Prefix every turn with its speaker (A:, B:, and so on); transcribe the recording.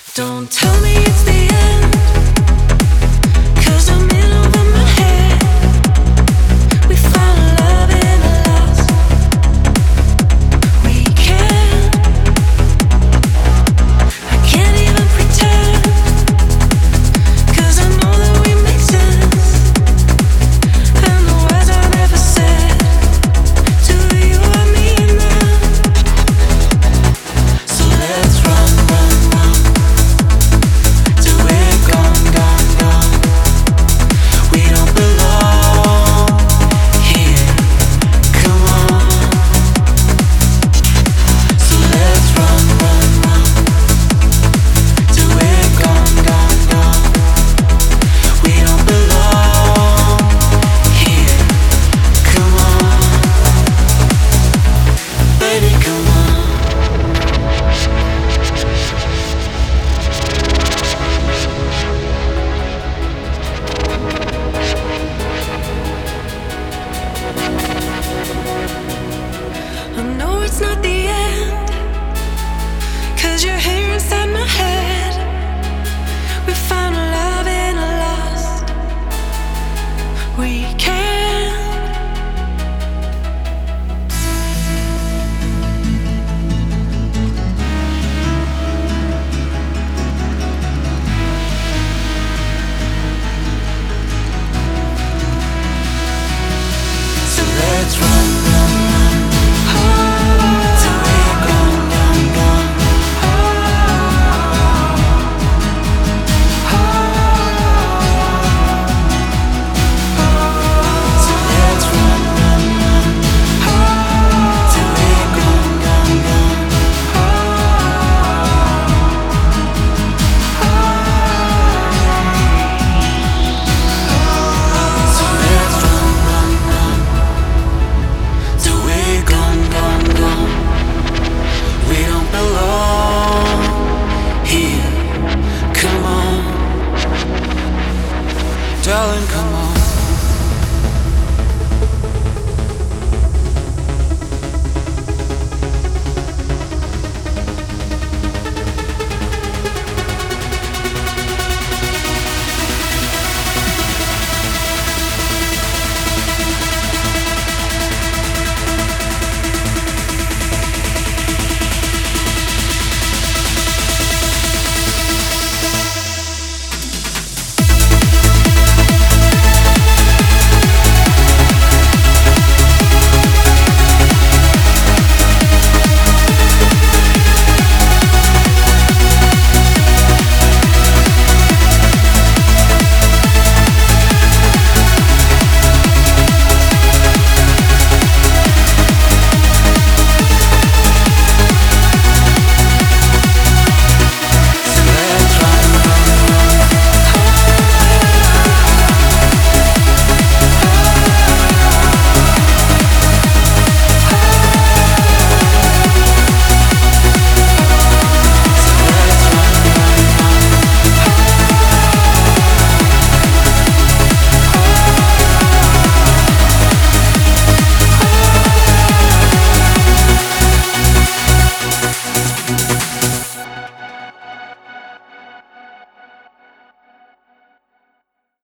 A: Don't tell me it's the end, 'cause I'm in over my head. We found love in a loss. We can't, I can't even pretend, 'cause I know that we make sense. And the words I never said to you, I mean them. So let's run, run, run. I know it's not the end, 'cause you're here inside my head. We found love in a lost. We can. So let's run, run, run. Till we're gone, gone, gone. So let's run, run, run. Till we're gone, gone, gone. So let's run, run, run. Till we're gone, gone, gone. We don't belong here. Come on, darling, come